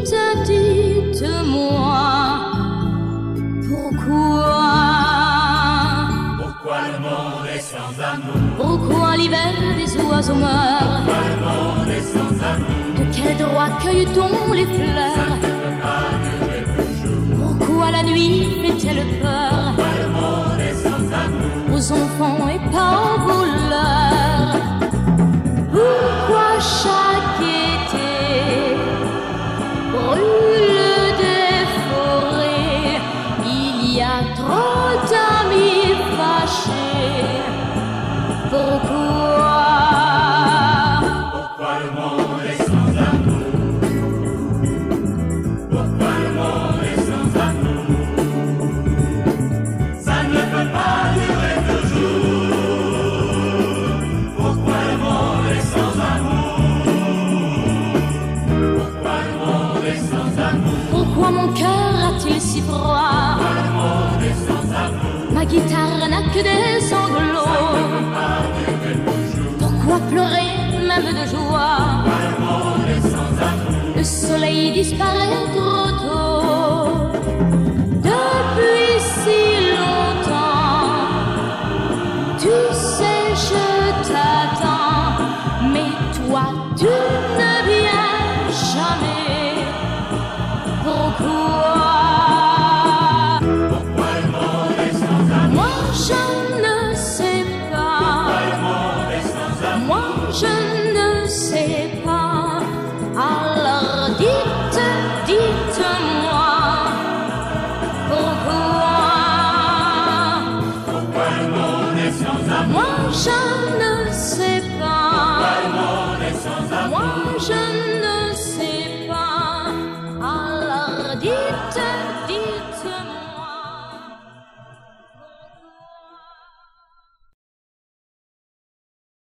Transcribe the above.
dites-moi, pourquoi? Pourquoi le monde est sans amour? Pourquoi l'hiver des oiseaux meurt? Pourquoi le monde est sans amour? De quel droit cueille-t-on les fleurs? Ça ne peut pas durer toujours. Pourquoi la nuit fait-elle peur? Pourquoi le monde est sans amour? Aux enfants et pas aux voleurs. Pourquoi chaque été brûle des forêts? Il y a trop d'amis fâchés. Pourquoi? Pourquoi le monde est sans amour? Pourquoi le monde est sans amour? Ça ne peut pas durer toujours. Pourquoi le monde est sans amour? Pourquoi le monde est sans amour? Pourquoi mon cœur a-t-il si froid? Pourquoi le monde est sans amour? Ma guitare n'a que des sanglots. Pourquoi pleurer même de joie? Pourquoi le monde est sans amour? Le soleil disparaît trop tôt. Depuis si longtemps, tu sais je t'attends, mais toi tu ne viens jamais. Pourquoi? Pourquoi le monde est sans amour? Moi je ne sais pas. Pourquoi le monde est sans amour? Moi je ne sais pas. Alors dites-moi, pourquoi? Pourquoi le monde est sans amour? Moi je ne sais pas. Pourquoi le monde est sans amour? Moi je ne